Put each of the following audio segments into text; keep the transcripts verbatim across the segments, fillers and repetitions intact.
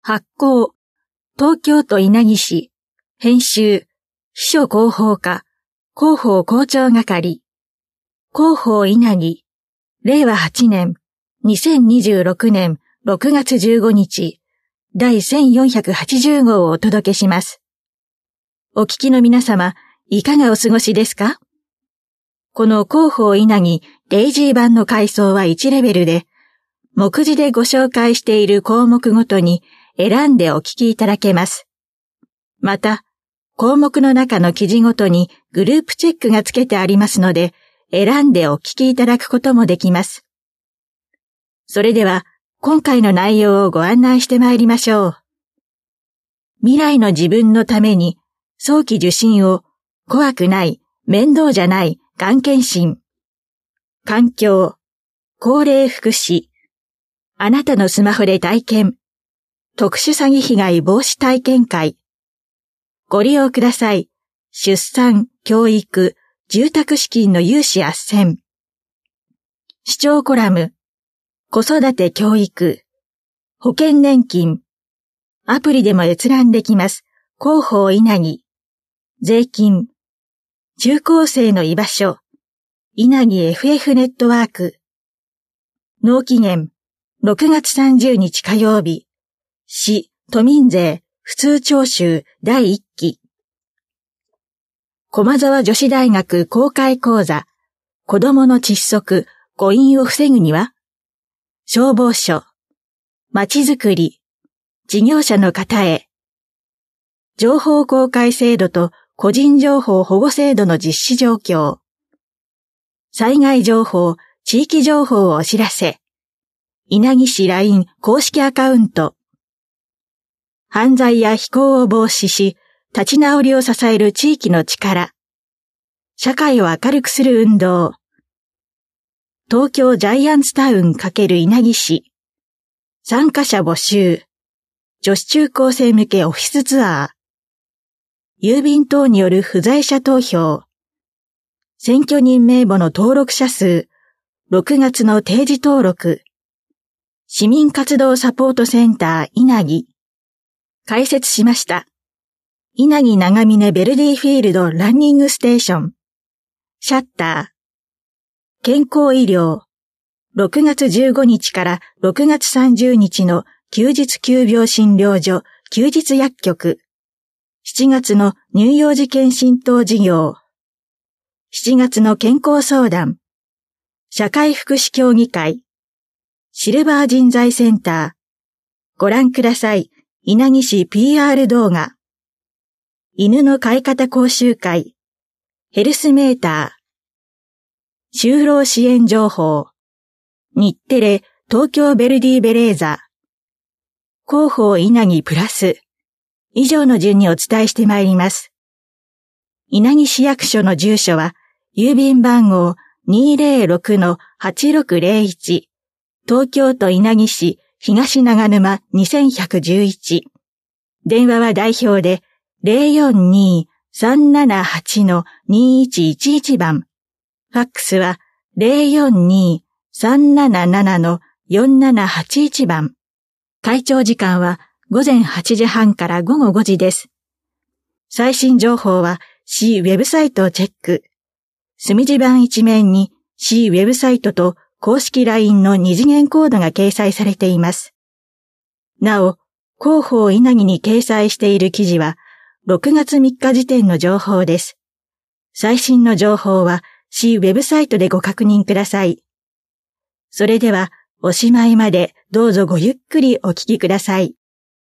発行、東京都稲城市、編集、秘書広報課、広報校長係、広報稲城、れいわはちねん、にせんにじゅうろくねんろくがつじゅうごにち、だいせんよんひゃくはちじゅうごうをお届けします。お聞きの皆様、いかがお過ごしですか？この広報稲城デイジー版の階層はいちレベルで、目次でご紹介している項目ごとに選んでお聞きいただけます。また、項目の中の記事ごとにグループチェックがつけてありますので、選んでお聞きいただくこともできます。それでは、今回の内容をご案内してまいりましょう。未来の自分のために、早期受診を、怖くない、面倒じゃない、がん検診。環境、高齢福祉、あなたのスマホで体験、特殊詐欺被害防止体験会。ご利用ください。出産、教育、住宅資金の融資斡旋。視聴コラム、子育て教育、保険年金。アプリでも閲覧できます。広報稲城。税金。中高生の居場所。稲城 エフエフ ネットワーク。納期限。ろくがつさんじゅうにち火曜日。市、都民税、普通徴収だいいっき。駒沢女子大学公開講座。子供の窒息、誤飲を防ぐには？消防署。まちづくり。事業者の方へ。情報公開制度と個人情報保護制度の実施状況。災害情報、地域情報をお知らせ。稲城市 ライン 公式アカウント。犯罪や非行を防止し、立ち直りを支える地域の力。社会を明るくする運動。東京ジャイアンツタウン×稲城市。参加者募集。女子中高生向けオフィスツアー。郵便等による不在者投票。選挙人名簿の登録者数。ろくがつの定時登録。市民活動サポートセンター稲城。開設しました。稲城長峰ベルディフィールドランニングステーション。シャッター。健康医療。ろくがつじゅうごにちからろくがつさんじゅうにちの休日急病診療所、休日薬局。しちがつの乳幼児健診等事業。しちがつの健康相談。社会福祉協議会。シルバー人材センター。ご覧ください。稲城市 ピーアール 動画。犬の飼い方講習会。ヘルスメーター。就労支援情報。日テレ東京ベルディベレーザ。広報稲城プラス。以上の順にお伝えしてまいります。稲城市役所の住所は、郵便番号 にーぜろろくのはちろくぜろいち。東京都稲城市東長沼にせんひゃくじゅういち。電話は代表で ゼロよんにーさんななはちのにいちいちいち 番。ファックスは ゼロよんにーさんななななのよんななはちいち 番。開庁時間はごぜんはちじはんからごごごじです。最新情報は 市 ウェブサイトをチェック。隅地版一面に 市 ウェブサイトと公式 ライン の二次元コードが掲載されています。なお、広報稲城に掲載している記事はろくがつみっか時点の情報です。最新の情報は 市 ウェブサイトでご確認ください。それでは、おしまいまでどうぞごゆっくりお聞きください。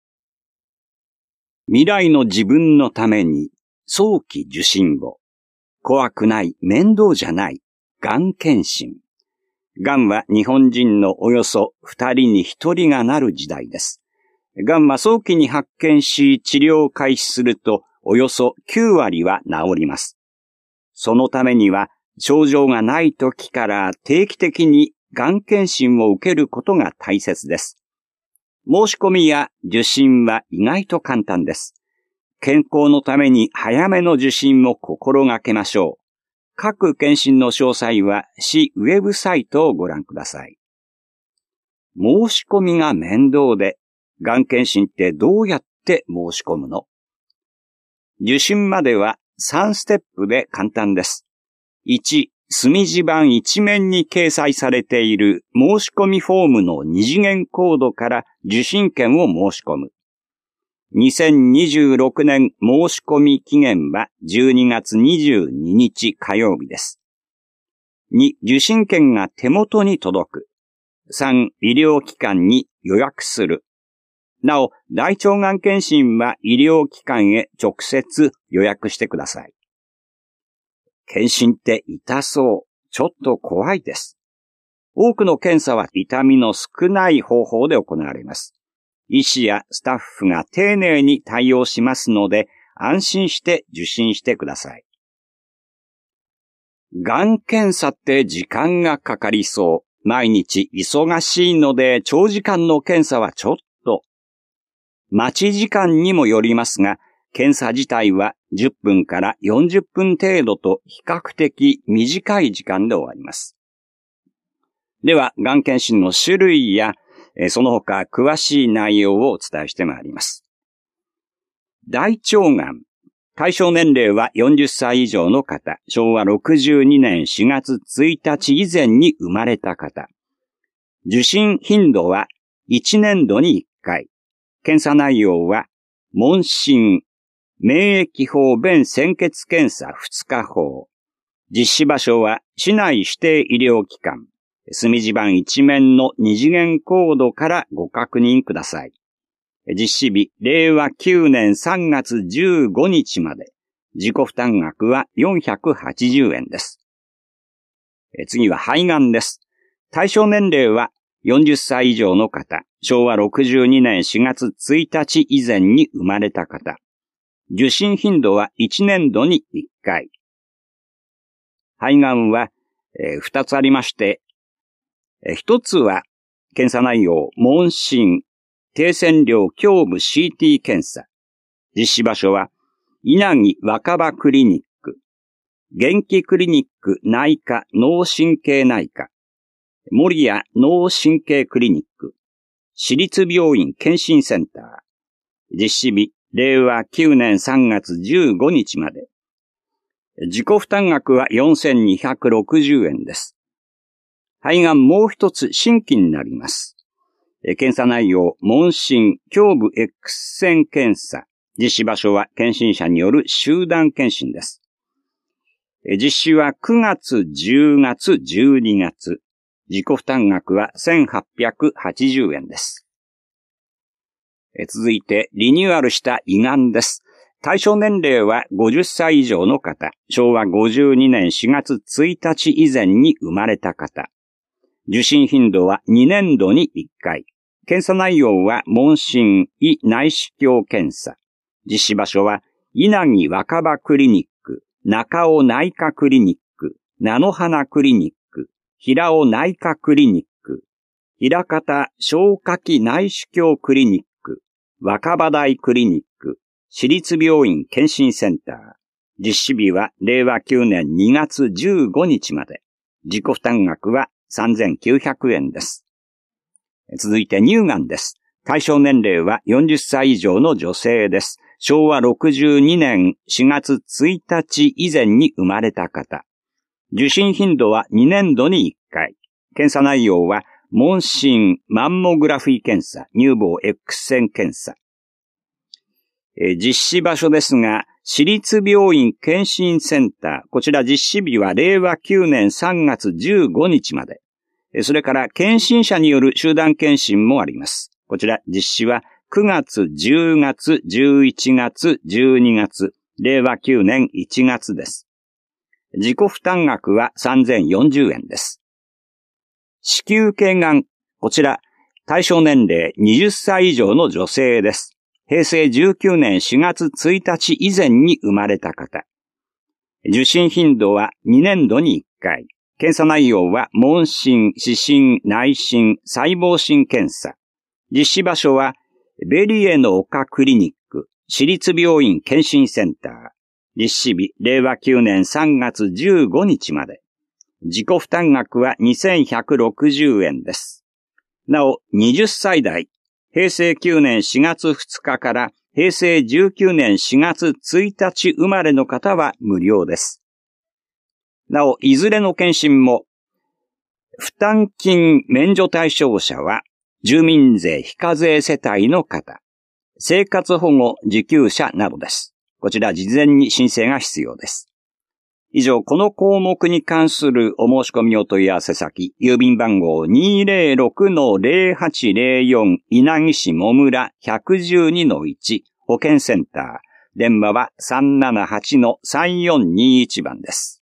未来の自分のために早期受診を。怖くない、面倒じゃない、がん検診。がんは日本人のおよそふたりにひとりがなる時代です。がんは早期に発見し治療を開始するとおよそきゅうわりは治ります。そのためには症状がない時から定期的にがん検診を受けることが大切です。申し込みや受診は意外と簡単です。健康のために早めの受診を心がけましょう。各検診の詳細は市ウェブサイトをご覧ください。申し込みが面倒でがん検診ってどうやって申し込むの？受診まではさんステップで簡単です。いち、墨字盤一面に掲載されている申し込みフォームの二次元コードから受診券を申し込む。にせんにじゅうろくねん申し込み期限はじゅうにがつにじゅうににち火曜日です。に、受診券が手元に届く。さん、医療機関に予約する。なお、大腸がん検診は医療機関へ直接予約してください。検診って痛そう。ちょっと怖いです。多くの検査は痛みの少ない方法で行われます。医師やスタッフが丁寧に対応しますので、安心して受診してください。がん検査って時間がかかりそう。毎日忙しいので長時間の検査はちょっと。待ち時間にもよりますが、検査自体はじゅっぷんからよんじゅっぷん程度と比較的短い時間で終わります。では、がん検診の種類や、その他詳しい内容をお伝えしてまいります。大腸がん。対象年齢はよんじゅっさい以上の方、しょうわろくじゅうにねんしがつついたち以前に生まれた方。受診頻度はいちねんどにいっかい。検査内容は、問診、免疫法便潜血検査ふつか法。実施場所は市内指定医療機関。墨字盤一面の二次元コードからご確認ください。実施日、れいわきゅうねんさんがつじゅうごにちまで。自己負担額はよんひゃくはちじゅうえんです。次は肺がんです。対象年齢はよんじゅっさい以上の方、しょうわろくじゅうにねんしがつついたち以前に生まれた方。受診頻度はいちねんどにいっかい。肺がんは、えー、ふたつありまして、えー、ひとつは検査内容、問診、低線量胸部 シーティー 検査。実施場所は、稲城若葉クリニック、元気クリニック内科脳神経内科、守谷脳神経クリニック、私立病院検診センター。実施日、れいわきゅうねんさんがつじゅうごにちまで。自己負担額はよんせんにひゃくろくじゅうえんです。肺がんもう一つ新規になります。検査内容、問診、胸部 X 線検査。実施場所は検診者による集団検診です。実施はくがつ、じゅうがつ、じゅうにがつ。自己負担額はせんはっぴゃくはちじゅうえんです。続いて、リニューアルした胃がんです。対象年齢はごじゅっさい以上の方、しょうわごじゅうにねんしがつついたち以前に生まれた方。受診頻度はにねんどにいっかい。検査内容は問診、胃内視鏡検査。実施場所は稲城若葉クリニック、中尾内科クリニック、菜の花クリニック、平尾内科クリニック、平方消化器内視鏡クリニック、若葉台クリニック、私立病院検診センター。実施日はれいわきゅうねんにがつじゅうごにちまで。自己負担額はさんぜんきゅうひゃくえんです。続いて乳がんです。対象年齢はよんじゅっさい以上の女性です。しょうわろくじゅうにねんしがつついたち以前に生まれた方。受診頻度はにねんどにいっかい。検査内容は問診、マンモグラフィー検査、乳房 X 線検査。え実施場所ですが、私立病院検診センター。こちら実施日はれいわきゅうねんさんがつじゅうごにちまで。それから検診者による集団検診もあります。こちら実施はくがつ、じゅうがつ、じゅういちがつ、じゅうにがつ、れいわきゅうねんいちがつです。自己負担額はさんぜんよんじゅうえんです。子宮頸がん、こちら対象年齢はたち以上の女性です。へいせいじゅうきゅうねんしがつついたち以前に生まれた方。受診頻度はにねんどにいっかい。検査内容は問診、視診、内診、細胞診検査。実施場所はベリエの丘クリニック、私立病院検診センター。実施日、れいわきゅうねんさんがつじゅうごにちまで。自己負担額はにせんひゃくろくじゅうえんです。なお、はたちだい、 へいせいきゅうねんしがつふつかからへいせいじゅうきゅうねんしがつついたち生まれの方は無料です。なお、いずれの検診も、負担金免除対象者は、住民税非課税世帯の方、生活保護受給者などです。こちら事前に申請が必要です。以上、この項目に関するお申し込みお問い合わせ先、郵便番号 にーぜろろくのぜろはちぜろよん 稲城市もむら ひゃくじゅうにのいち 保健センター。電話は さんななはちのさんよんにいち 番です。